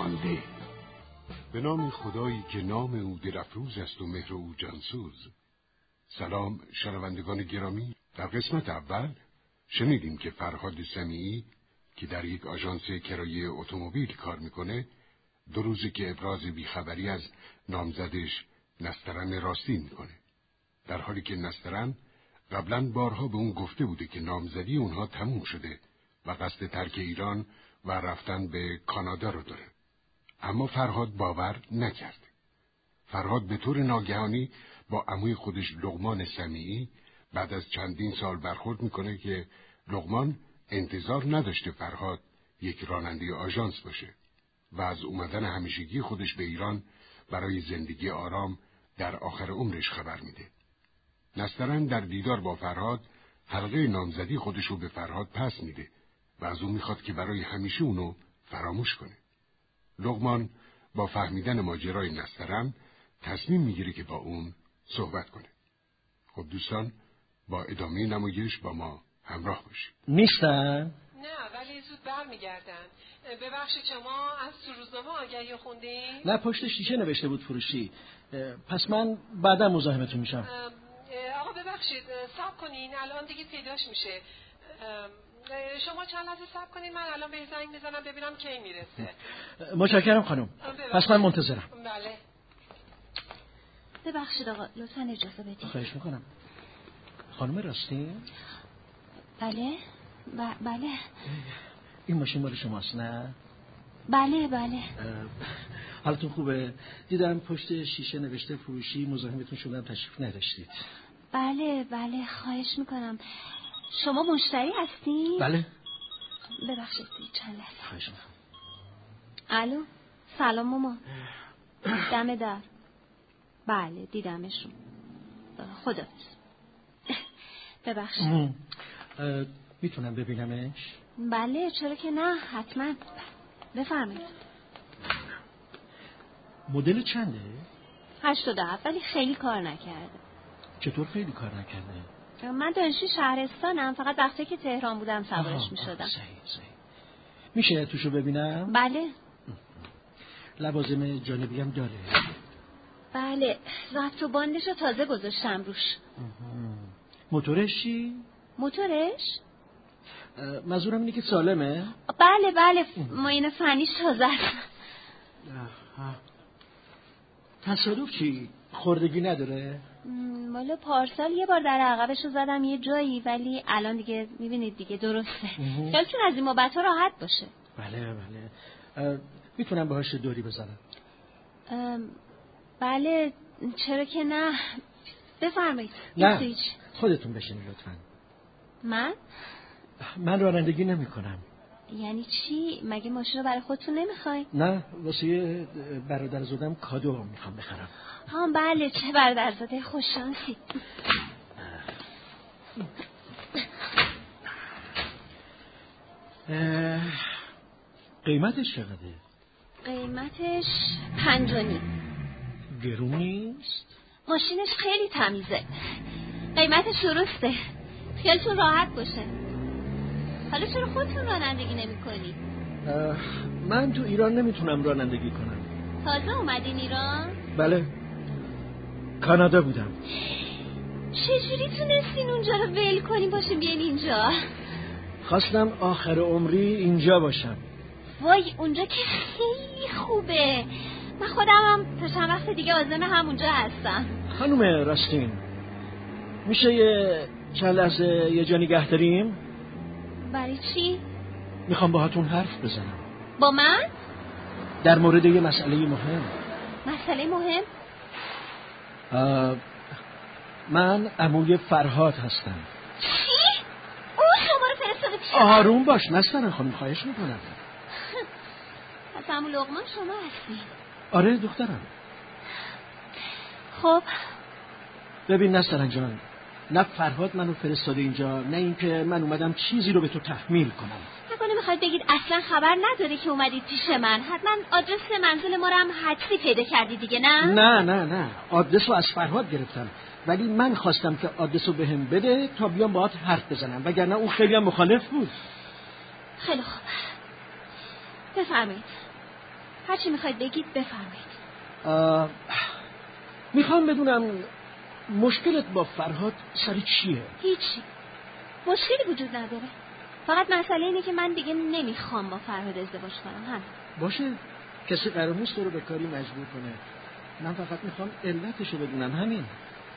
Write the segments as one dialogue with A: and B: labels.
A: مانده. به نام خدایی که نام او دلفروز است و مهر او جانسوز. سلام شنوندگان گرامی. در قسمت اول شنیدیم که فرهاد سمیعی که در یک آژانس کرایه اتومبیل کار میکنه 2 روزه که ابراز بیخبری از نامزدش نسترن راستی میکنه، در حالی که نسترن قبلا بارها به اون گفته بوده که نامزدی اونها تموم شده و قصد ترک ایران و رفتن به کانادا رو داره. اما فرهاد باور نکرد. فرهاد به طور ناگهانی با عموی خودش لقمان سمیعی بعد از چندین سال برخورد میکنه که لقمان انتظار نداشته فرهاد یک راننده آژانس باشه و از اومدن همیشگی خودش به ایران برای زندگی آرام در آخر عمرش خبر میده. نسترن در دیدار با فرهاد حلقه نامزدی خودش رو به فرهاد پس میده و از اون میخواد که برای همیشه اونو فراموش کنه. لقمان با فهمیدن ماجرای نسترن تصمیم میگیره که با اون صحبت کنه. خب دوستان، با ادامه نمایش با ما همراه باشید.
B: نیستن؟
C: نه، ولی زود برمیگردن. ببخشید شما از تو روزنامه آگهی خوندین؟
B: نه، پشت شیشه نوشته بود فروشی. پس من بعدا مزاحمتون میشم.
C: آقا ببخشید صبر کنین، الان دیگه پیداش میشه. شما چند لحظه صبر کنین، من الان به زنگ میزنم ببینم کی میرسه.
B: متشکرم خانم. پس من منتظرم.
C: بله.
D: ببخشید آقا، لطفا اجازه بدید.
B: خواهش میکنم. خانم راستی؟
D: بله. بله.
B: این ماشین مال شماست نه؟
D: بله.
B: حالتون خوبه؟ دیدم پشت شیشه نوشته فروشی، مزاحمتون شدم تشریف نداشتید.
D: بله خواهش میکنم. شما مشتری هستی؟
B: بله.
D: ببخشید چند لحظه.
B: خواهش میکنم.
D: الو، سلام ماما. دم در. بله دیدمشون. خدا ببخشید.
B: میتونم ببینمش؟
D: بله چرا که نه، حتما. بفرمایید.
B: مدل چنده؟
D: 87 ولی خیلی کار نکرده.
B: چطور خیلی کار نکرده؟
D: من دانشجوی شهرستانم، فقط وقتی که تهران بودم سوارش میشدم.
B: صحیح. میشه توشو ببینم؟
D: بله.
B: لوازم جانبی هم داره؟
D: بله، ضبط و باندشو تازه گذاشتم روش.
B: موتورش چی؟
D: موتورش؟
B: منظورم اینه که سالمه؟
D: بله معاینه فنیش تازه است.
B: تصادف چی؟ خوردگی نداره؟
D: مالا پارسال یه بار در عقبشو زدم یه جایی، ولی الان دیگه میبینید دیگه درسته. خیالتون از این بابت ها راحت باشه.
B: بله. میتونم باهاش دوری بزنم؟
D: بله چرا که نه. بفرمایید.
B: نه خودتون بشین لطفا. من رانندگی نمی کنم.
D: یعنی چی؟ مگه ماشین رو برای خودتون نمیخواین؟
B: نه، واسه برادرزادم کادو میخوام بخرم.
D: بله، چه برادرزاده خوششانسی.
B: قیمتش چقدره؟
D: قیمتش 5.5.
B: گرون نیست؟
D: ماشینش خیلی تمیزه. قیمتش درسته. خیالتون راحت باشه. حالا چرا خودتون رانندگی نمی کنی؟
B: من تو ایران نمیتونم رانندگی کنم.
D: تازه اومدین ایران؟
B: بله، کانادا بودم.
D: چجوری تونستین اونجا رو ول کنین باشین بیاین اینجا؟
B: خواستم آخر عمری اینجا باشم.
D: وای اونجا که خیلی خوبه. من خودم هم تا چند وقت دیگه عازم همونجا هستم.
B: خانم راستین، میشه چند لحظه یه جا نگه داریم؟
D: برای چی؟
B: میخوام باهاتون حرف بزنم.
D: با من؟
B: در مورد یه مسئله مهم.
D: مسئله مهم؟
B: من عموی فرهاد هستم.
D: چی؟ اون شما رو فرستاده پیش من؟
B: آروم باش نسترن خانم، خواهش میکنم.
D: از عمو لقمان شما هستی؟
B: آره دخترم.
D: خب
B: ببین نسترن جان، نه فرهاد منو فرستاده اینجا، نه اینکه من اومدم چیزی رو به تو تحمیل کنم.
D: نکنه میخواید بگید اصلا خبر نداره که اومدید پیش من؟ حتما آدرس منزل ما رو هم حدسی پیدا کردی دیگه نه؟
B: نه آدرس رو از فرهاد گرفتم، ولی من خواستم که آدرس رو بهم بده تا بیام باهات حرف بزنم، وگرنه اون خیلی هم مخالف بود.
D: خیلی خوب، بفرمایید. هرچی میخواید بگید بفرمایید.
B: میخوام بدونم مشکلت با فرهاد سر چیه؟
D: هیچی، مشکلی وجود نداره. فقط مسئله اینه که من دیگه نمیخوام با فرهاد ازدواج کنم. همین.
B: باشه، کسی قرار نیست تو رو به کاری مجبور کنه. من فقط میخوام علتشو بدونم. همین.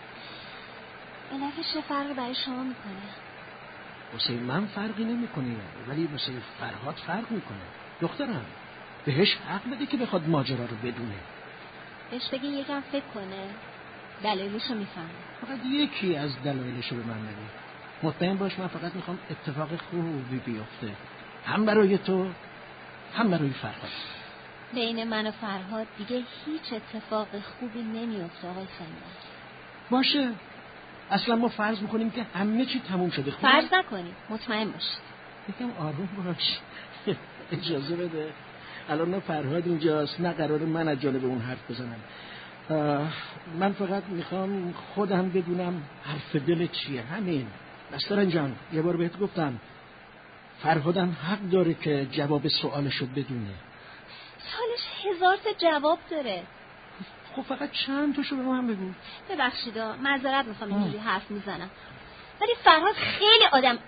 D: علتش چه فرقی برای شما میکنه؟
B: واسه من فرقی نمیکنه، ولی واسه فرهاد فرق میکنه. دخترم، بهش حق بده که بخواد ماجرا رو بدونه.
D: بهش بگی یکم فکر کنه، دلایلشو میفهمه.
B: فقط یکی از دلایلشو به من بگی. مطمئن باش من فقط میخوام اتفاق خوبی بیفته، هم برای تو هم برای فرهاد.
D: بین من و فرهاد دیگه هیچ اتفاق خوبی نمیفته آقای سنگر.
B: باشه، اصلا ما فرض میکنیم که همه چی تموم شده.
D: فرض نکنیم، مطمئن باش.
B: یکم آروم باش. اجازه بده، الان نه فرهاد اینجاست نه قراره من از جانب اون حرف بزنم. من فقط میخوام خودم بدونم حرف دل چیه. همین. نسترن جان، یه بار بهت گفتم فرهادم حق داره که جواب سوالشو بدونه.
D: سوالش 1000 تا جواب داره.
B: خب فقط چند تاشو به من بگو.
D: ببخشید، معذرت میخوام اینجوری حرف میزنم، ولی فرهاد خیلی آدم.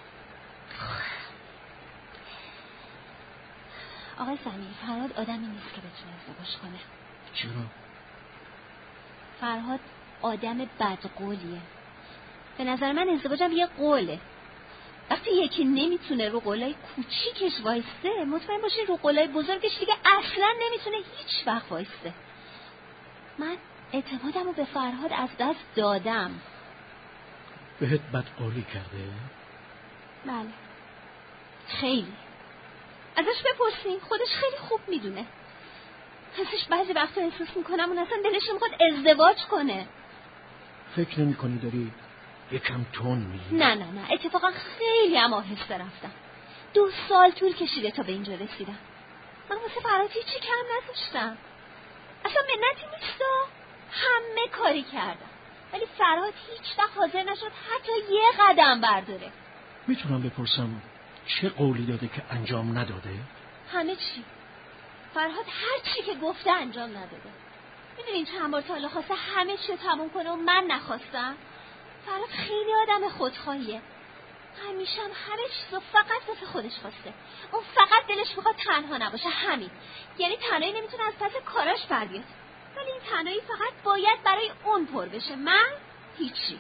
D: آقای سمیر، فرهاد آدمی نیست که بتونه ازدواج کنه.
B: چرا؟
D: فرهاد آدم بدقولیه. به نظر من ازدواجم یه قوله. وقتی یکی نمیتونه رو قولای کوچیکش وایسته، مطمئن باشین رو قولای بزرگش دیگه اصلا نمیتونه هیچ وقت وایسته. من اعتمادم رو به فرهاد از دست دادم.
B: بهت بدقولی کرده؟
D: بله، خیلی. ازش بپرسین، خودش خیلی خوب میدونه. ازش بعضی وقتا احساس میکنم اون اصلا دلش میخواد ازدواج کنه.
B: فکر نمی کنی داری یکم تون میگی؟
D: نه، اتفاقا خیلی هم آهسته رفتم. 2 سال طول کشیده تا به اینجا رسیدم. من واسه فرهاد هیچی کم نذاشتم. اصلا منتی نیستا، همه کاری کردم، ولی فرهاد هیچ وقت حاضر نشد حتی یه قدم برداره.
B: میتونم بپرسم چه قولی داده که انجام نداده؟
D: همه چی. فرهاد هر چی که گفته انجام نداده. میدونین چند بار تا حالا خواسته همه چی رو تموم کنه و من نخواستم؟ فرهاد خیلی آدم خودخواهیه. همیشه هم همه چیز رو فقط واسه خودش خواسته. اون فقط دلش میخواد تنها نباشه. همین. یعنی تنهایی نمیتونه از پس کاراش بر بیاد، ولی این تنهایی فقط باید برای اون پر بشه. من هیچی.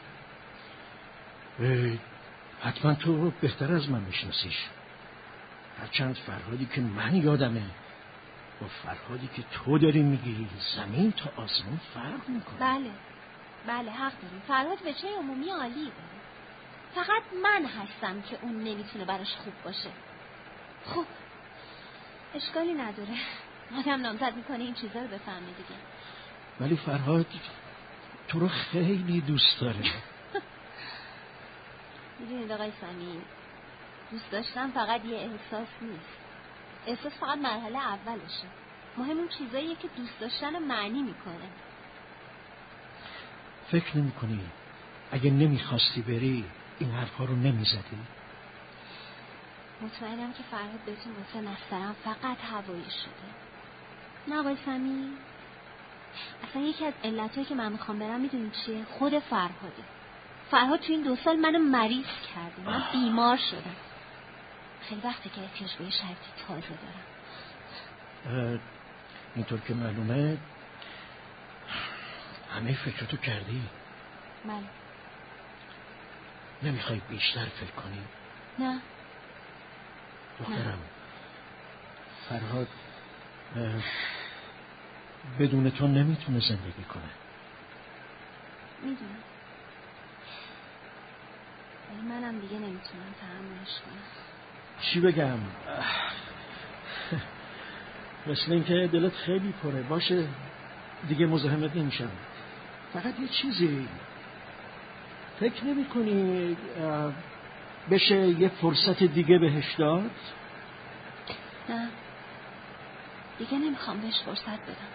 B: حتما تو بهتر از من میشناسیش. هرچند فرهادی که من یادمه با فرهادی که تو داری میگی زمین تا آسمون فرق میکنه.
D: بله حق داری. فرهاد بچه عمومی عالی داره. فقط من هستم که اون نمیتونه براش خوب باشه. خب اشکالی نداره، آدم نامزد میکنه این چیزا رو بفهمه دیگه.
B: ولی فرهاد تو رو خیلی دوست داره.
D: میدونید آقای سمیر، دوست داشتن فقط یه احساس نیست. احساس فقط مرحله اولشه. مهم اون چیزاییه که دوست داشتن معنی میکنه.
B: فکر نمی کنی اگه نمیخواستی بری این حرفا رو نمیزدی؟
D: مطمئنم که فرهاد بهتون واسه نسترن فقط هوایی شده. نه آقای سمیر، اصلا یکی از علتایی که من میخوام برم میدونی چیه؟ خود فرهاده. فرهاد تو این 2 سال منو مریض کرده. من بیمار شدم. خیلی وقته که احتیاج به شرطی تازه دارم.
B: اینطور که معلومه همه فکرتو کردی؟
D: بله.
B: نمیخوای بیشتر فکر کنی؟
D: نه
B: دخترم، فرهاد بدون تو نمیتونه زندگی کنه.
D: میدونم، ولی منم دیگه نمیتونم تحملش کنم.
B: چی بگم؟ مثل اینکه دلت خیلی پره. باشه دیگه مزاحمت نمیشم. فقط یه چیزی، فکر نمی کنی بشه یه فرصت دیگه بهش داد؟
D: نه دیگه نمیخوام بهش فرصت بدم.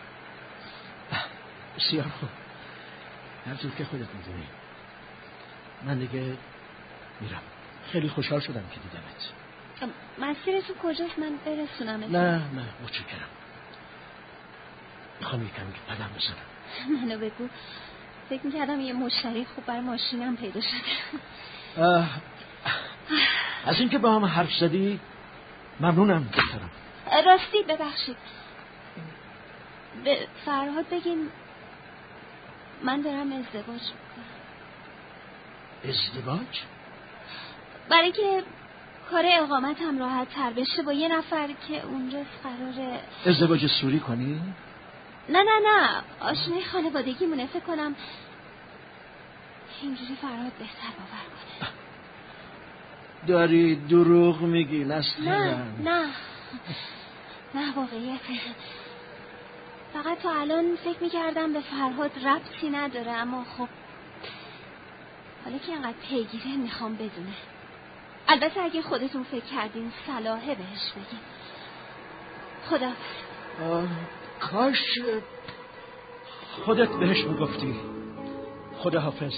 B: بسیار خوب، هر طور که خودت میدونی. من دیگه میرم. خیلی خوشحال شدم که دیدمت.
D: مسیرتون کجاست؟ من برسونم.
B: نه متشکرم. میخوام یکم قدم بزنم.
D: منو بگو. فکر میکردم یه مشتری خوب برای ماشینم پیدا شده.
B: از اینکه با هم حرف زدی ممنونم دخترم.
D: راستی ببخشید، به فرهاد بگین من دارم ازدواج میکنم.
B: ازدواج؟
D: برای که کار اقامتم راحت تر بشه با یه نفر که اونجا قراره.
B: ازدواج سوری کنی؟
D: نه آشنای خانوادگی مونه. فکر کنم اینجوری فرهاد بهتر باور کنه.
B: داری دروغ میگی نسترن؟
D: نه واقعیت. فقط تا الان فکر میکردم به فرهاد ربطی نداره، اما خب حالا که اینقدر پیگیره میخوام بدونه. البته اگه خودتون فکر کردین صلاحه بهش بگین. خداحافظ.
B: کاش خودت بهش میگفتی. خداحافظ.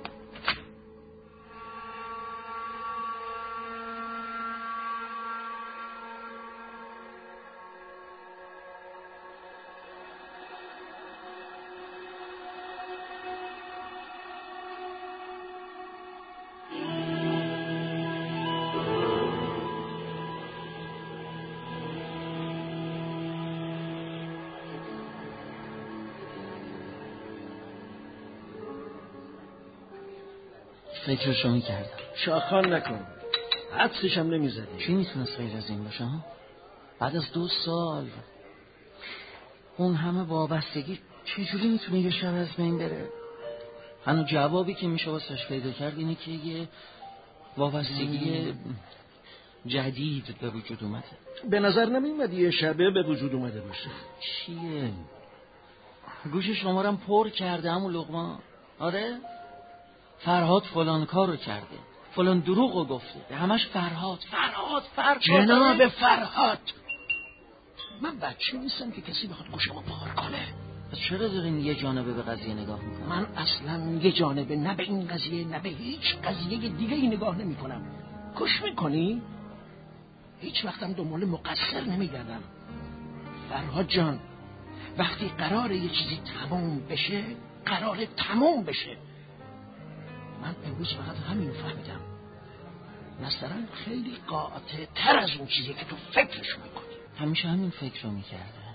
E: فکرشو میکردم.
B: شاخان نکن، حدسش هم نمیزدی.
E: چی میتونست غیر از این باشه؟ بعد از 2 سال اون همه وابستگی چجوری میتونه یه شب از بین بره؟ هنوز جوابی که میشه واسش پیدا کرد اینه که یه وابستگی جدید به وجود اومده.
B: به نظر نمیومد یه شبه به وجود اومده باشه.
E: چیه؟ گوش شمارم پر کرده همون لقمان. آره؟ فرهاد فلان کارو کرده، فلان دروغو گفته، همش فرهاد.
B: جناب فرهاد، من بچه نیستم که کسی بخواد گوشمو پار کنه.
E: پس چرا دارین یه جانبه به قضیه نگاه میکنم؟
B: من اصلا یه جانبه نه به این قضیه نه به هیچ قضیه دیگه ای نگاه نمی کنم. گوش میکنی؟ هیچ وقتم دنبال مقصر نمیگردم. فرهاد جان، وقتی قراره یه چیزی تموم بشه قراره تموم بشه. من امروز فقط همین فهمیدم. مثلا خیلی قاطع تر از اون چیزی که تو فکرشو میکنی.
E: همیشه همین فکر رو میکرده،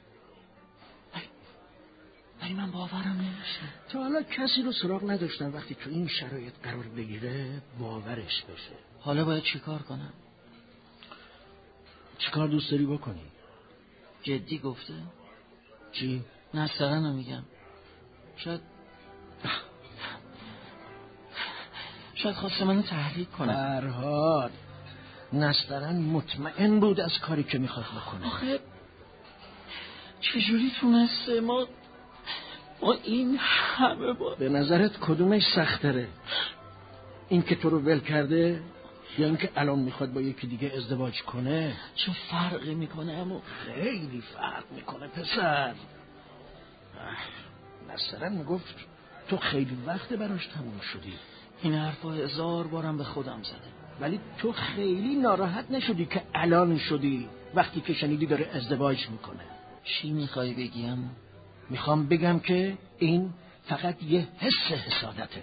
E: ولی من باورم نمیشه.
B: تا حالا کسی رو سراغ نداشتم وقتی تو این شرایط قرار بگیره باورش بشه.
E: حالا باید چیکار کنم؟
B: چیکار دوست داری بکنی؟
E: جدی گفته؟
B: چی؟
E: نسترن رو میگم. شاید خواسته منو تحریک کنه.
B: فرهاد، نسترن مطمئن بود از کاری که میخواد بکنه.
E: آخه چجوری تونسته ما این همه
B: به نظرت کدومش سختره؟ این که تو رو ول کرده یا این که الان میخواد با یکی دیگه ازدواج کنه؟
E: چه فرقی میکنه؟ اما
B: خیلی فرق میکنه پسر. نسترن میگفت تو خیلی وقت براش تموم شدی.
E: این حرفا 1000 بارم به خودم زده،
B: ولی تو خیلی ناراحت نشدی که الان شدی وقتی که شنیدی داره ازدواج میکنه.
E: چی میخوای بگیم؟
B: میخوام بگم که این فقط یه حس حسادته.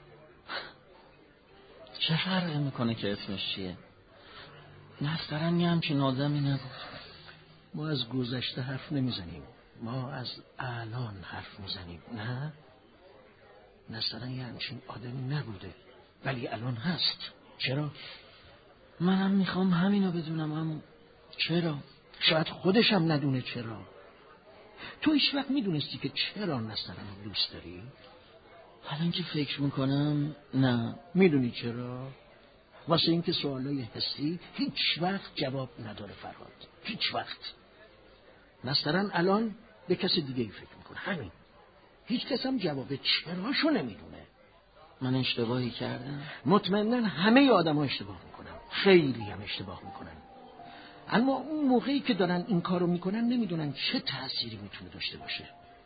E: چه فرقی میکنه که اسمش چیه؟ نسترن یه همچین آدمی نبود.
B: ما از گذشته حرف نمیزنیم، ما از الان حرف میزنیم. نه، نسترن یه همچین آدمی نبوده ولی الان هست. چرا؟
E: منم میخوام همینو بدونم. اما چرا؟
B: شاید خودش هم ندونه چرا. تو هیچ وقت میدونستی که چرا نسترن رو دوست داری؟
E: الان که فکر میکنم نه.
B: میدونی چرا؟ واسه اینکه سوالای حسی هیچ وقت جواب نداره فرهاد. هیچ وقت. نسترن الان به کسی دیگه ای فکر میکنه، همین. هیچ کس هم جواب چراشو نمیدونه.
E: من اشتباهی کردم؟
B: مطمئناً همه آدم ها اشتباه میکنن، خیلی هم اشتباه میکنن. اما اون موقعی که دارن این کارو میکنن نمیدونن چه تأثیری میتونه داشته باشه.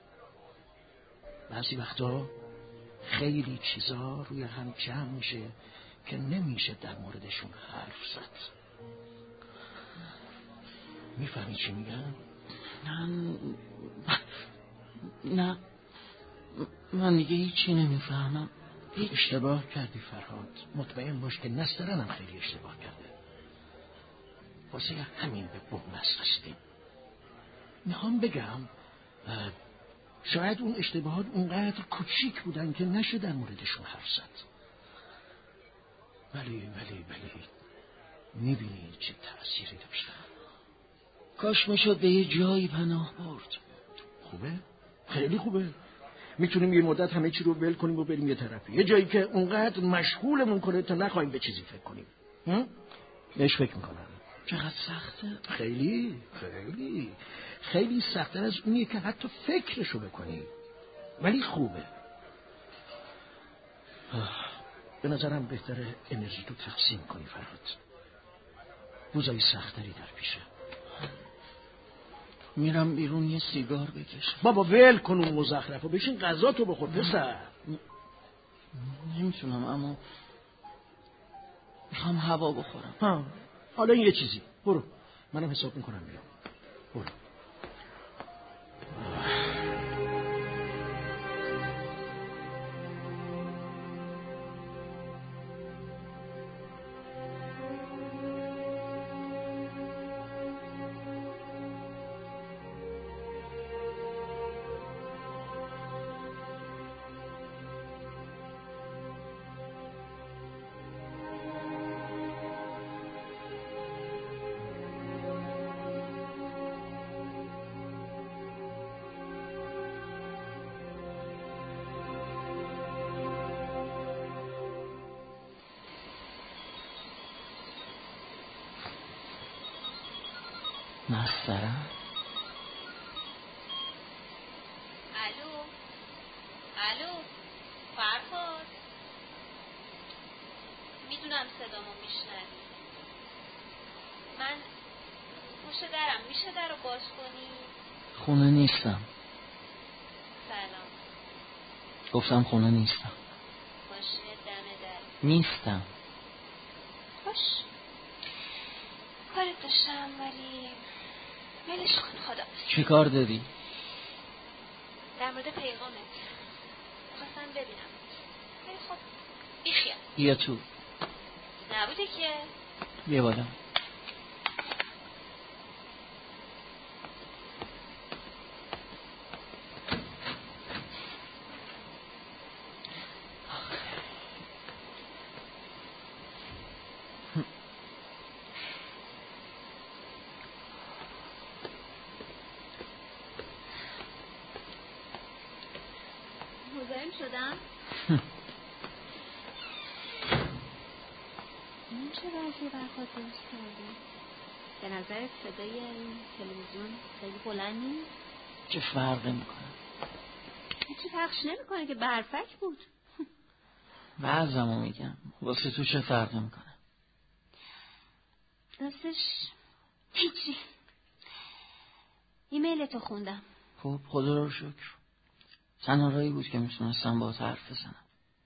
B: بعضی وقتا خیلی چیزا روی هم جمع میشه که نمیشه در موردشون حرف زد. میفهمی چی میگم؟
E: نه من دیگه هیچی نمیفهمم.
B: اشتباه کردی فرهاد. مطمئن باش که نسترنم خیلی اشتباه کرده. واسه همین به بغمس رسیدیم. میخوام بگم شاید اون اشتباهات اونقدر کوچیک بودن که نشه در موردشون حرف زد. ولی میبینی چه تأثیری داشتن.
E: کاش میشد به یه جایی پناه برد.
B: خوبه؟ خیلی خوبه. میتونیم یه مدت همه چی رو ول کنیم و بریم یه طرفی، یه جایی که اونقدر مشغولمون کنه تا نخواهیم به چیزی فکر کنیم. بهش فکر میکنم.
E: چقدر سخته؟
B: خیلی سخت‌تر از اونیه که حتی فکرشو بکنی، ولی خوبه. به نظرم بهتره انرژی تو تقسیم کنی فرهاد. روزای سختری در پیشه.
E: میرم بیرون یه سیگار بکشم.
B: بابا ول کن اون مزخرفو، بشین غذا تو بخور پسر.
E: نمیتونم، اما میخوام هوا بخورم.
B: حالا این یه چیزی، برو منم حساب میکنم بیام. برو.
E: نسترن؟
D: الو فرهاد، میدونم صدامو میشنوی. من پشت درم، میشه در رو باز کنی؟
E: خونه نیستم.
D: سلام.
E: گفتم خونه نیستم.
D: باشه دم در.
E: نیستم.
D: باش کارت داشتم ولی ولش کن. خدا
E: چی کار داری؟
D: در مورد پیغامت خواستم ببینم. ولی خب بیخیال.
E: بیا تو.
D: نبوده که.
E: بیا بالا.
D: مزاحم شدم؟ این چه وضعی برخواد درست کرده؟ به نظر صدای این تلویزیون خیلی بلند نیست؟
E: چه فرقی میکنه؟
D: هیچی پخش نمیکنه که برفک بود.
E: وضعمو میگم، واسه تو چه فرقی میکنه؟
D: راستش هیچی. ایمیلتو خوندم.
E: خب خدا رو شکر. تنها راهی بود که میتونستم با حرف بزنم.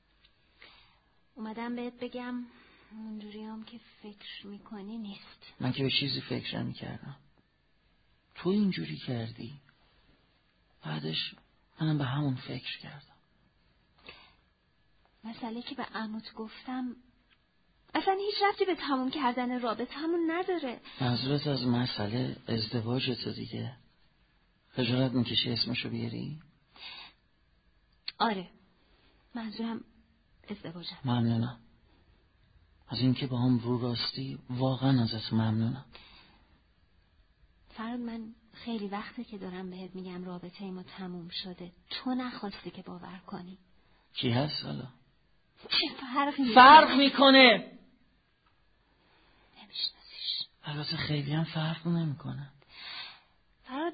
D: اومدم بهت بگم اونجوری هم که فکر میکنی نیست.
E: من که به چیزی فکر نمیکردم. تو اینجوری کردی. بعدش منم به همون فکر کردم.
D: مسئله که به عموت گفتم اصلا هیچ ربطی به تموم کردن رابطمون نداره.
E: منظورت از مسئله ازدواجت دیگه؟ خجالت میکشی اسمشو بیاری؟
D: آره، منظورم ازدواجم.
E: ممنونم از اینکه با هم رو راستی. واقعا ازت ممنونم.
D: فراد، من خیلی وقته که دارم بهت میگم رابطه ما تموم شده. تو نخواستی که باور کنی.
E: کی هست حالا؟
D: چه
E: فرق میکنه؟
D: نمیشناسیش.
E: البته خیلی هم فرق نمیکنه.
D: فراد،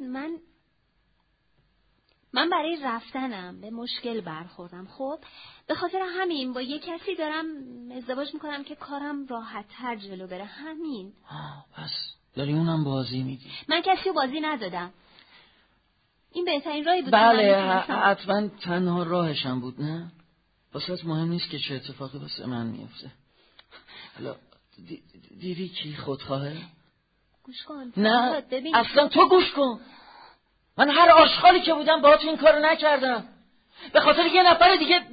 D: من برای رفتنم به مشکل برخوردم. خب به خاطر همین با یه کسی دارم ازدواج میکنم که کارم راحت تر جلو بره. همین.
E: پس داری اونم بازی میدی؟
D: من کسی رو بازی ندادم. این بهترین راهی بود.
E: بله حتما تنها راهشم بود. نه واسه مهم نیست که چه اتفاقی واسه من میفته. حالا دیدی کی خودخواهه؟
D: گوش کن.
E: نه اصلا تو گوش کن. من هر آشغالی که بودم با تو این کارو نکردم. به خاطر یه نفر دیگه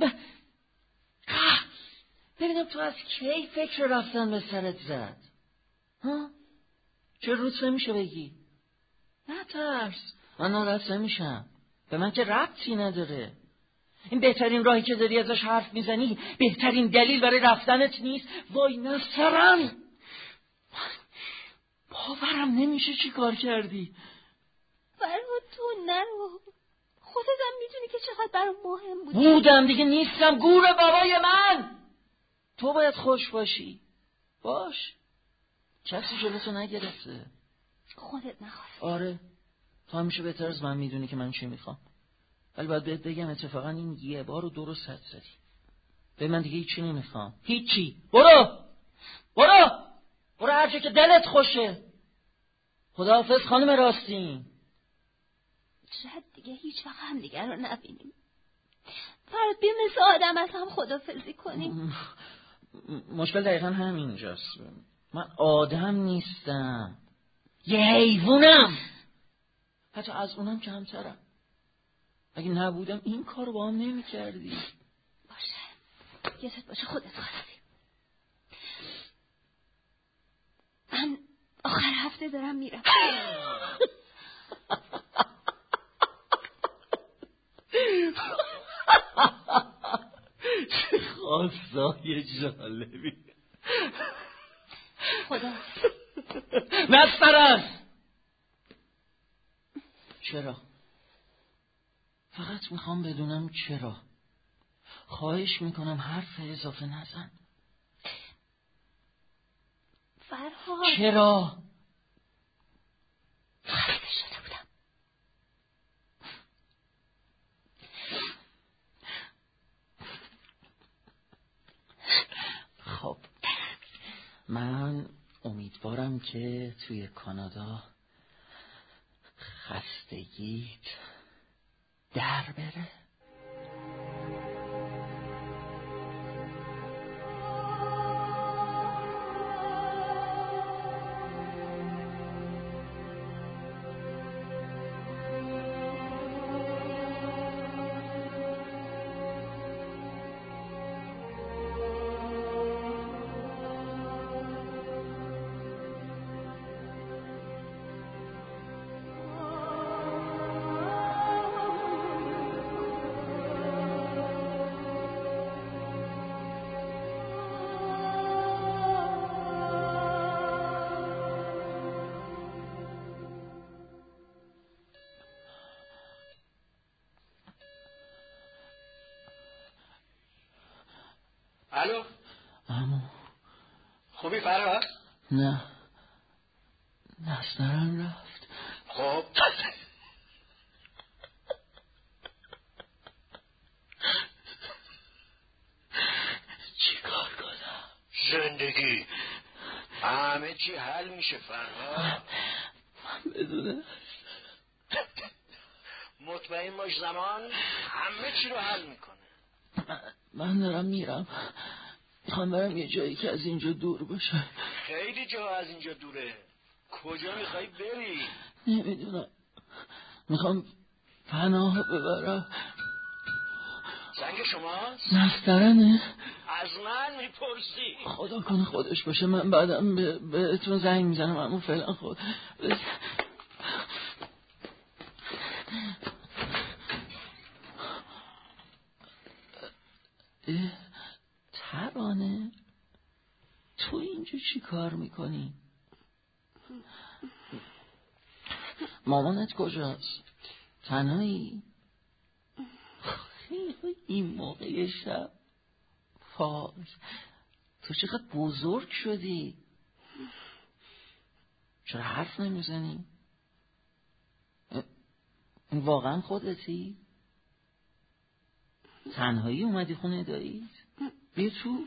E: ببینم تو از کی فکر رفتن به سرت زد؟ ها؟ چه روز نمیشه بگی؟ نه ترس، من ناراحت نمیشم. به من که ربطی نداره. این بهترین راهی که داری ازش حرف میزنی بهترین دلیل برای رفتنت نیست. وای نسرم، باورم نمیشه چی کار کردی.
D: فرهاد تو نرو، خودت هم میدونی که چقدر برام مهم
E: بودم دیگه نیستم. گور بابای من. تو باید خوش باشی. باش، کسی جلوتو نگرفته.
D: خودت نخواست.
E: آره، تو همیشه بهتر از من میدونی که من چی میخوام. ولی باید بهت بگم اتفاقا این یه بار رو درست حد زدی. به من دیگه هیچی نمیخوام. هیچی. برو هر جا که دلت خوشه. خداحافظ خانم راستین.
D: شاید دیگه هیچ وقت هم دیگر رو نبینیم. فرهاد بیا مثل آدم از هم خداحافظی کنیم.
E: مشکل دقیقا همینجاست. من آدم نیستم، یه حیوانم. حتی از اونم کمترم. اگه نبودم این کار رو با هم نمی کردی.
D: باشه، یادت باشه خودت خواستی. من آخر هفته دارم میرم.
E: چه خواستای جالبی.
D: خدا
E: نسترن. چرا؟ فقط میخوام بدونم چرا. خواهش میکنم حرف اضافه نزن.
D: فرهاد
E: چرا؟
D: خسته شده بودم.
E: خب من امیدوارم که توی کانادا خستگیت در بره.
B: الو
E: عمو
B: خوبی فرهاد؟
E: نه نسترن رفت.
B: خب
E: چی کار کنم؟
B: زندگی همه چی حل میشه فرهاد.
E: من بدونه
B: مطمئن باش زمان همه چی رو حل میکنه.
E: من دارم میرم. میخوام برم یه جایی که از اینجا دور باشه.
B: خیلی جا از اینجا دوره. کجا میخوای بری؟
E: نمیدونم. میخوام پناه ببرم.
B: زنگ شماست؟
E: نسترنه؟
B: از من میپرسی؟
E: خدا کنه خودش باشه. من بعدم بهتون زنگ میزنم. اما فعلا خود ترانه تو اینجا چی کار میکنی؟ مامانت کجاست؟ تنهایی؟ این موقع شب فاز تو چقدر بزرگ شدی؟ چرا حرف نمیزنی؟ این واقعا خودتی؟ تنهایی اومدی خونه داییت؟ بیا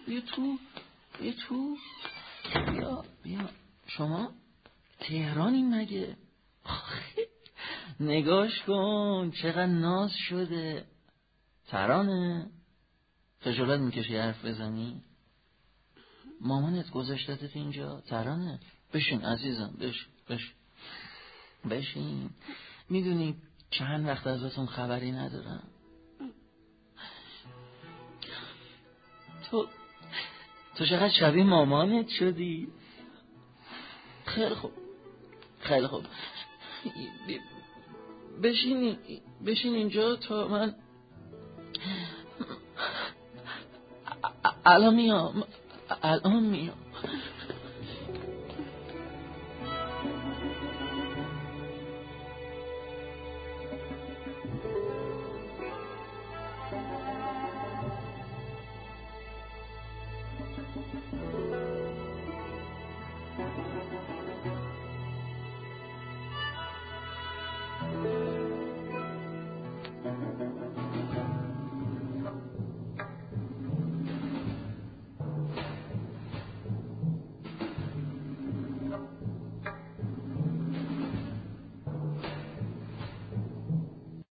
E: تو بیا شما تهرانی مگه؟ نگاش کن چقدر ناز شده. ترانه خجالت میکشی حرف بزنی؟ مامانت گذاشتتت اینجا. ترانه بشین عزیزم، بشین. میدونی چند وقت ازتون خبری ندارم. تو چقدر شبیه مامانت شدی. خیلی خوب بشین اینجا تا من الان میام.